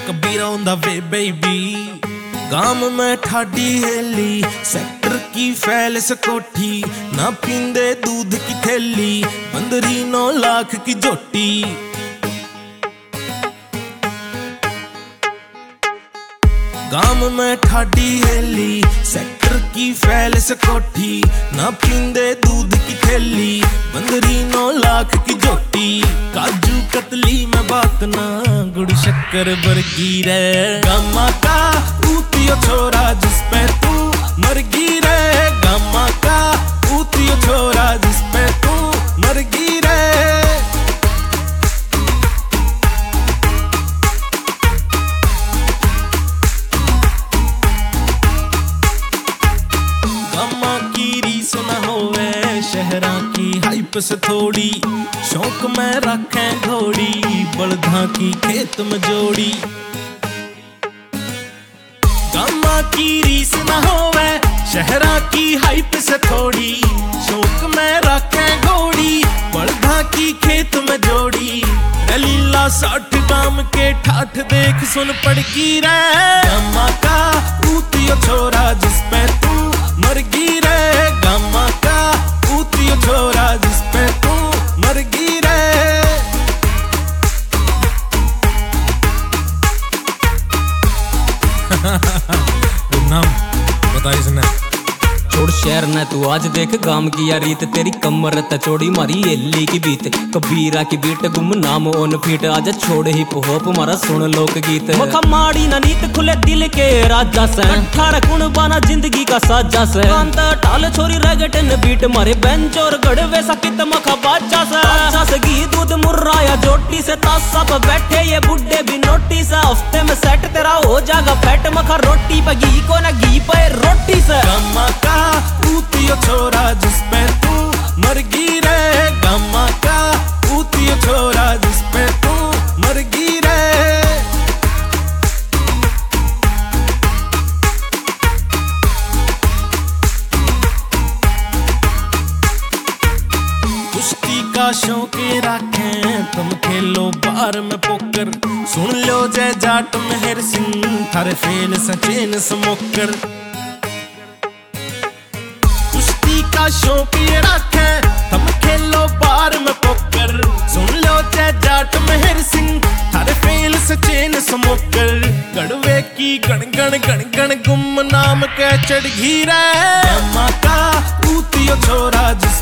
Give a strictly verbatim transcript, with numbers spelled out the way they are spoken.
कबीरा होंदा वे बेबी गाम में ठाडी हेली सेक्टर की फैल सकोठी ना पींदे दूध की थैली बंदरी नौ लाख की जोटी। गाम में ठाडी हेली सेक्टर की फैल सकोठी ना पींदे दूध की थैली बंदरी नौ लाख की जोटी। काजू कतली में बात ना गुड़ शक्कर बरगी रे गामा का ऊतियो छोरा जिस पे तू मरगी रे गामा का ऊतियो छोरा जिस पे तू मरगी रे। शहरा की हाइप से थोड़ी शौक में रखें घोड़ी बलधा की खेत में जोड़ी। गामा की रीस न होवे शहरा की हाइप से थोड़ी शौक में रखें घोड़ी बलधा की खेत में जोड़ी। दलीला साठ गाम के ठाठ देख सुन पड़गी रे गामा का ऊतियो छोरा जिस पे तू मरगी रे गामा का ऊतियो छोरा जिस पे तू मरगी रे। नाम बता इसने छोड़ शहर न तू आज देख गाम की या रीत तेरी कमर तचोड़ी मारी एली की बीत कबीरा की बीट गुम नाम ओन फीट आज छोड़ ही पोप मारा सुन लोक गीत। मखा माड़ी ना नीत खुले दिल के राजा से अठारह कुण बाना जिंदगी का साजा से कांत टाल छोरी रगटन बीट मारे बेंच और गड़वे सकित मखा बाजा से बाजा से घी दूध मुर्राया जोटी से तासा पे बैठे ये बुड्ढे भी नोटी से हफ्ते में सेट तेरा हो जाएगा फैट मखा रोटी पे घी को ना घी पे रोटी से। गामा का ऊतियो छोरा जिस पे तू मरगी रे गामा का ऊतियो छोरा जिस पे तू मरगी रे। कुश्ती का शौक रखें तुम खेलो बार में पोकर सुन लो जय जाट मेहर सिंह थारे फेल सचेन समोकर। का शौक ये रखे हम खेलो बार में पोकर सुन लो जय जाट मेहर सिंह थारे फेल सचेन समोकर। गड़वे की गण गण गण गण गुम नाम के चढ़ घी रे गामा का ऊतियो छोरा जिस